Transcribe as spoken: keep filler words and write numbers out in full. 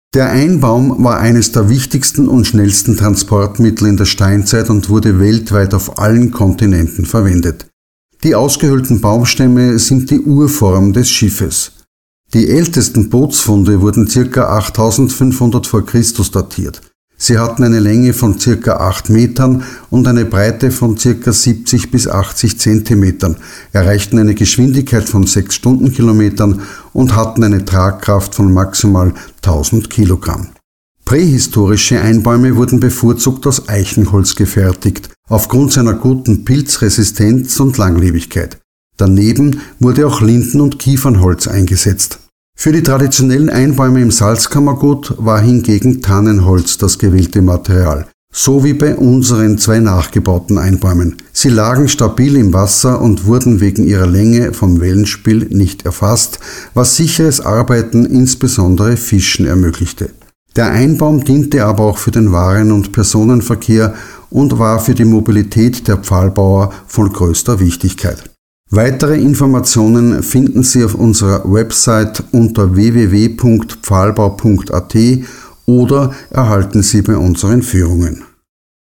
Der Einbaum war eines der wichtigsten und schnellsten Transportmittel in der Steinzeit und wurde weltweit auf allen Kontinenten verwendet. Die ausgehöhlten Baumstämme sind die Urform des Schiffes. Die ältesten Bootsfunde wurden ca. achttausendfünfhundert vor Christus datiert. Sie hatten eine Länge von ca. acht Metern und eine Breite von ca. siebzig bis achtzig Zentimetern, erreichten eine Geschwindigkeit von sechs Stundenkilometern und hatten eine Tragkraft von maximal tausend Kilogramm. Prähistorische Einbäume wurden bevorzugt aus Eichenholz gefertigt, aufgrund seiner guten Pilzresistenz und Langlebigkeit. Daneben wurde auch Linden- und Kiefernholz eingesetzt. Für die traditionellen Einbäume im Salzkammergut war hingegen Tannenholz das gewählte Material, so wie bei unseren zwei nachgebauten Einbäumen. Sie lagen stabil im Wasser und wurden wegen ihrer Länge vom Wellenspiel nicht erfasst, was sicheres Arbeiten insbesondere Fischen ermöglichte. Der Einbaum diente aber auch für den Waren- und Personenverkehr und war für die Mobilität der Pfahlbauer von größter Wichtigkeit. Weitere Informationen finden Sie auf unserer Website unter w w w punkt pfahlbau punkt a t oder erhalten Sie bei unseren Führungen.